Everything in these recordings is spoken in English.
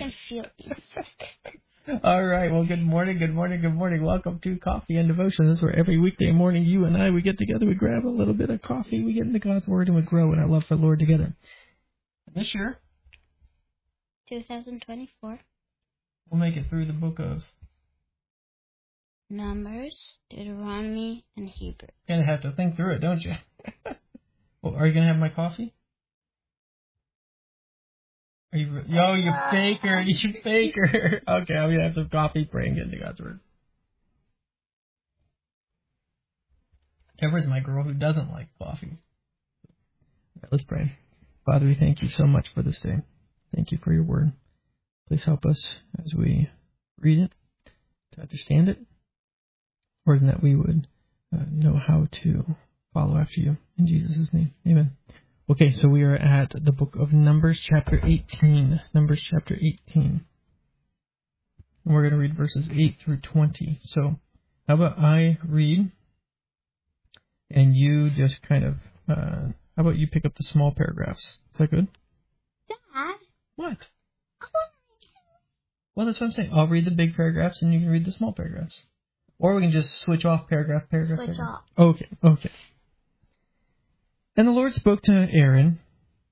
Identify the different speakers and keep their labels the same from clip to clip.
Speaker 1: I feel
Speaker 2: All right. Well, good morning, good morning, good morning. Welcome to Coffee and Devotion. This is where every weekday morning you and I, we get together, we grab a little bit of coffee, we get into God's Word, and we grow in our love for the Lord together. This year,
Speaker 1: 2024.
Speaker 2: we'll make it through the book of
Speaker 1: Numbers, Deuteronomy, and Hebrew.
Speaker 2: You're going to have to think through it, don't you? Well, are you going to have my coffee? Are you? Yo, you faker, you faker. Okay, I'm going to have some coffee, pray, and get into God's Word. Deborah's my girl who doesn't like coffee. Right, let's pray. Father, we thank you so much for this day. Thank you for your Word. Please help us as we read it, to understand it, or that we would know how to follow after you. In Jesus' name, amen. Okay, so we are at the book of Numbers chapter 18. Numbers chapter 18. And we're going to read verses 8 through 20. So how about I read and you just kind of, how about you pick up the small paragraphs? Is that good?
Speaker 1: Dad?
Speaker 2: What?
Speaker 1: I want to read.
Speaker 2: Well, that's what I'm saying. I'll read the big paragraphs and you can read the small paragraphs. Or we can just switch off paragraph.
Speaker 1: Switch off.
Speaker 2: Okay. And the Lord spoke to Aaron,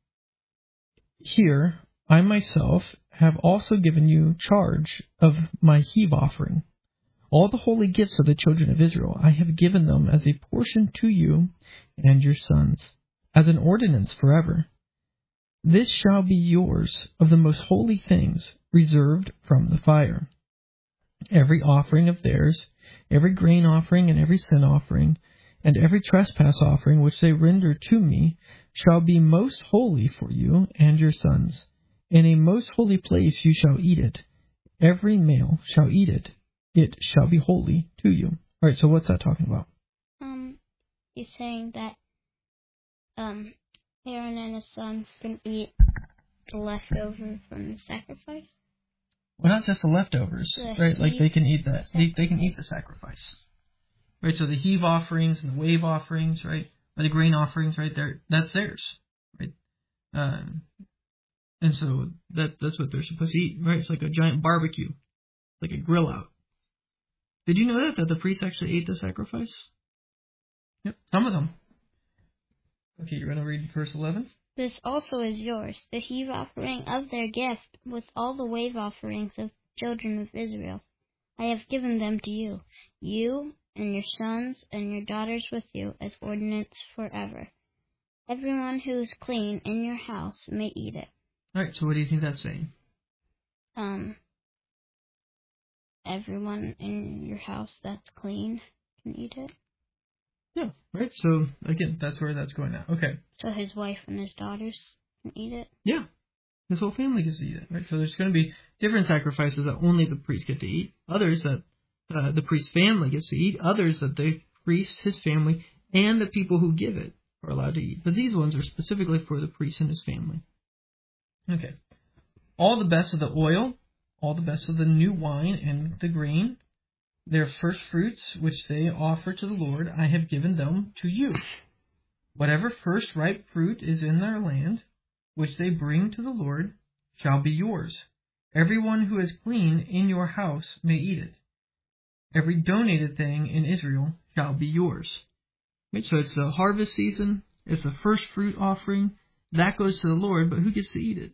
Speaker 2: "Here, I myself have also given you charge of my heave offering. All the holy gifts of the children of Israel I have given them as a portion to you and your sons, as an ordinance forever. This shall be yours of the most holy things reserved from the fire. Every offering of theirs, every grain offering and every sin offering, and every trespass offering which they render to me, shall be most holy for you and your sons. In a most holy place you shall eat it. Every male shall eat it. It shall be holy to you." All right, so what's that talking about?
Speaker 1: He's saying that Aaron and his sons can eat the leftover from the sacrifice.
Speaker 2: Well, not just the leftovers, right? Like they can eat that. They can eat the sacrifice. Right, so the heave offerings and the wave offerings, right, or the grain offerings, right, that's theirs, right? And so that's what they're supposed to eat, right? It's like a giant barbecue, like a grill out. Did you know that the priests actually ate the sacrifice? Yep, some of them. Okay, you're going to read verse 11?
Speaker 1: This also is yours, the heave offering of their gift, with all the wave offerings of children of Israel. I have given them to you, you and your sons and your daughters with you, as ordinance forever. Everyone who is clean in your house may eat it.
Speaker 2: All right, so what do you think that's saying?
Speaker 1: Everyone in your house that's clean can eat it.
Speaker 2: Yeah, right, so again, that's where that's going now. Okay.
Speaker 1: So his wife and his daughters can eat it?
Speaker 2: Yeah, his whole family gets to eat it, right? So there's going to be different sacrifices that only the priest get to eat, others that the priest's family gets to eat, others that the priest, his family, and the people who give it are allowed to eat. But these ones are specifically for the priest and his family. Okay. All the best of the oil, all the best of the new wine and the grain, their first fruits which they offer to the Lord, I have given them to you. Whatever first ripe fruit is in their land, which they bring to the Lord, shall be yours. Everyone who is clean in your house may eat it. Every donated thing in Israel shall be yours. Right, so it's the harvest season. It's the first fruit offering. That goes to the Lord, but who gets to eat it?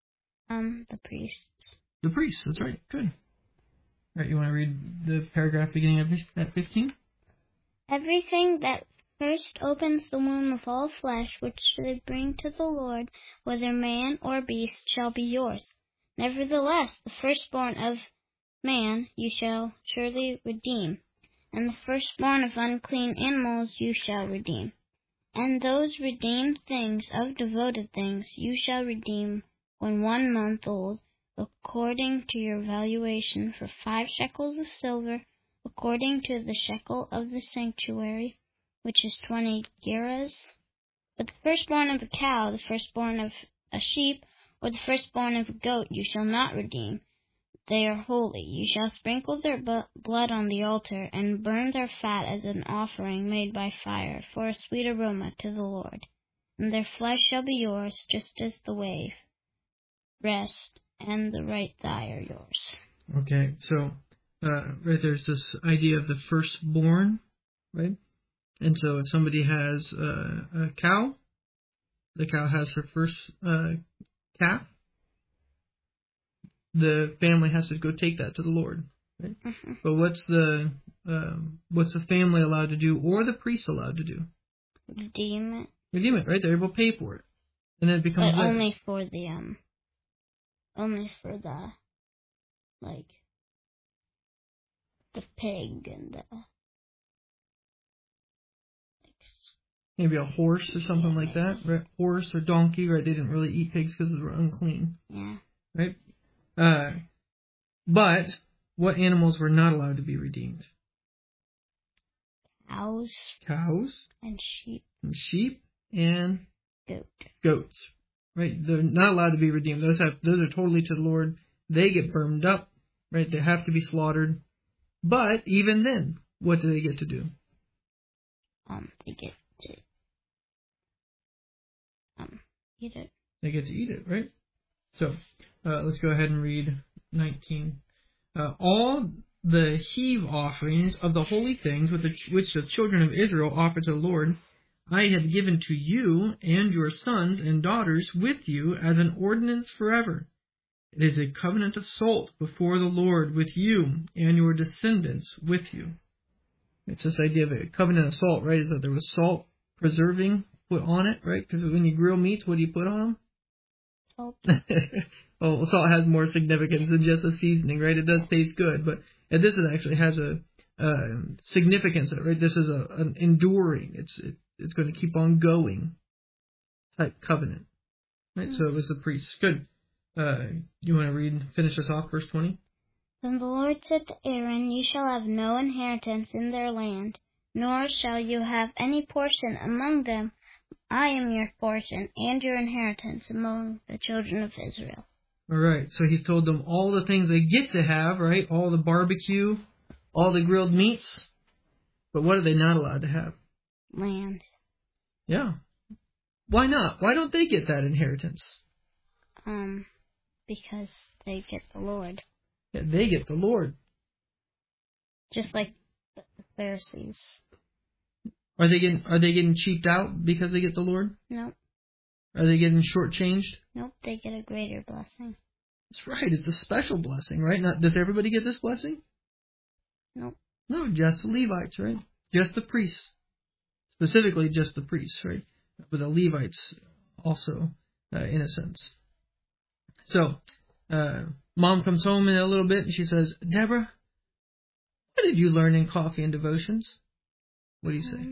Speaker 1: The priests.
Speaker 2: The priests, that's right. Good. Right, you want to read the paragraph beginning at 15?
Speaker 1: Everything that first opens the womb of all flesh, which they bring to the Lord, whether man or beast, shall be yours. Nevertheless, the firstborn of man you shall surely redeem, and the firstborn of unclean animals you shall redeem. And those redeemed things of devoted things you shall redeem when 1 month old, according to your valuation, for 5 shekels of silver, according to the shekel of the sanctuary, which is 20 gerahs. But the firstborn of a cow, the firstborn of a sheep, or the firstborn of a goat you shall not redeem. They are holy. You shall sprinkle their blood on the altar, and burn their fat as an offering made by fire, for a sweet aroma to the Lord. And their flesh shall be yours, just as the wave, rest, and the right thigh are yours.
Speaker 2: Okay, so right there's this idea of the firstborn, right? And so if somebody has a cow, the cow has her first calf, the family has to go take that to the Lord, right?
Speaker 1: Mm-hmm.
Speaker 2: But what's the family allowed to do, or the priest allowed to do?
Speaker 1: Redeem it.
Speaker 2: Redeem it, right? They're able to pay for it, and then it becomes
Speaker 1: But
Speaker 2: theirs.
Speaker 1: only for the like the pig and the
Speaker 2: Maybe a horse or something like that, right? Horse or donkey, right? They didn't really eat pigs because they were unclean,
Speaker 1: yeah.
Speaker 2: right? But what animals were not allowed to be redeemed? Cows
Speaker 1: and sheep
Speaker 2: and
Speaker 1: goats.
Speaker 2: right? They're not allowed to be redeemed. Those are totally to the Lord. They get burned up, right? They have to be slaughtered. But even then, what do they get to do?
Speaker 1: They get to eat it.
Speaker 2: They get to eat it, right? So let's go ahead and read 19. All the heave offerings of the holy things which the children of Israel offer to the Lord, I have given to you and your sons and daughters with you as an ordinance forever. It is a covenant of salt before the Lord with you and your descendants with you. It's this idea of a covenant of salt, right? Is that there was salt preserving put on it, right? Because when you grill meats, what do you put on them?
Speaker 1: Salt.
Speaker 2: Well, salt has more significance than just a seasoning, right? It does taste good, but this actually has a significance, right? This is an enduring. It's going to keep on going type covenant, right? So it was the priest. Good. You want to finish us off, verse 20?
Speaker 1: Then the Lord said to Aaron, You shall have no inheritance in their land, nor shall you have any portion among them. I am your portion and your inheritance among the children of Israel.
Speaker 2: All right, so he's told them all the things they get to have, right? All the barbecue, all the grilled meats. But what are they not allowed to have?
Speaker 1: Land.
Speaker 2: Yeah. Why not? Why don't they get that inheritance?
Speaker 1: Because they get the Lord.
Speaker 2: Yeah, they get the Lord.
Speaker 1: Just like the Pharisees.
Speaker 2: Are they getting cheaped out because they get the Lord?
Speaker 1: Nope.
Speaker 2: Are they getting shortchanged?
Speaker 1: Nope, they get a greater blessing.
Speaker 2: That's right. It's a special blessing, right? Does everybody get this blessing?
Speaker 1: Nope.
Speaker 2: No, just the Levites, right? Just the priests. Specifically, just the priests, right? But the Levites also, in a sense. So, Mom comes home in a little bit and she says, Deborah, what did you learn in coffee and devotions? What do you say?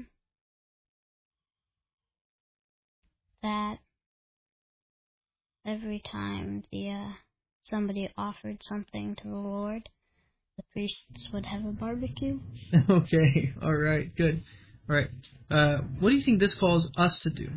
Speaker 1: That every time somebody offered something to the Lord, the priests would have a barbecue.
Speaker 2: Okay, all right, good. All right, what do you think this calls us to do?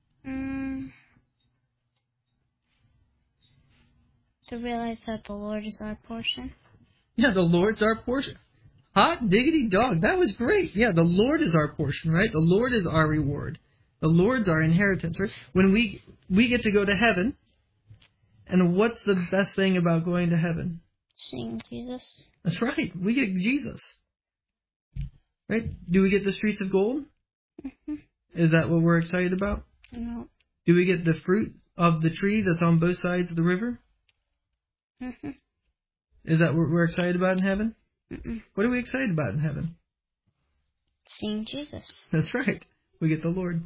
Speaker 1: To realize that the Lord is our portion.
Speaker 2: Yeah, the Lord's our portion. Hot diggity dog, that was great. Yeah, the Lord is our portion, right? The Lord is our reward. The Lord's our inheritance, right? When we get to go to heaven, and what's the best thing about going to heaven?
Speaker 1: Seeing Jesus.
Speaker 2: That's right, we get Jesus. Right? Do we get the streets of gold?
Speaker 1: Mm-hmm.
Speaker 2: Is that what we're excited about?
Speaker 1: No.
Speaker 2: Do we get the fruit of the tree that's on both sides of the river?
Speaker 1: Mm-hmm.
Speaker 2: Is that what we're excited about in heaven?
Speaker 1: Mm-mm.
Speaker 2: What are we excited about in heaven?
Speaker 1: Seeing Jesus.
Speaker 2: That's right. We get the Lord.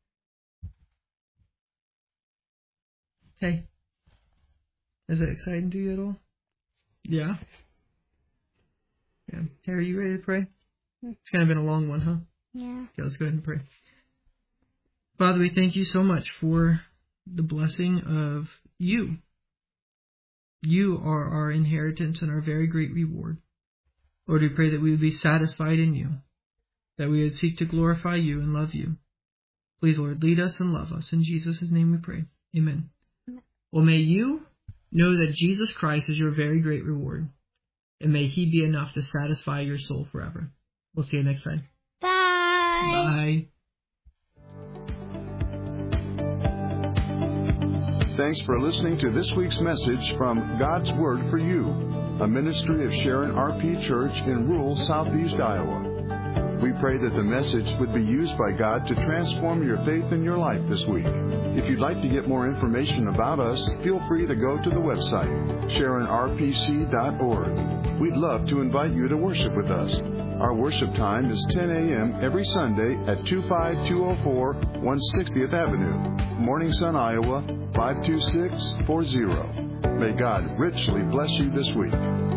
Speaker 2: Hey, is that exciting to you at all? Yeah? Yeah. Hey, are you ready to pray? It's kind of been a long one, huh?
Speaker 1: Yeah.
Speaker 2: Okay, let's go ahead and pray. Father, we thank you so much for the blessing of you. You are our inheritance and our very great reward. Lord, we pray that we would be satisfied in you, that we would seek to glorify you and love you. Please, Lord, lead us and love us. In Jesus' name we pray. Amen. Well, may you know that Jesus Christ is your very great reward, and may he be enough to satisfy your soul forever. We'll see you next time.
Speaker 1: Bye.
Speaker 2: Bye.
Speaker 3: Thanks for listening to this week's message from God's Word for You, a ministry of Sharon RP Church in rural southeast Iowa. We pray that the message would be used by God to transform your faith and your life this week. If you'd like to get more information about us, feel free to go to the website, SharonRPC.org. We'd love to invite you to worship with us. Our worship time is 10 a.m. every Sunday at 25204 160th Avenue, Morning Sun, Iowa, 52640. May God richly bless you this week.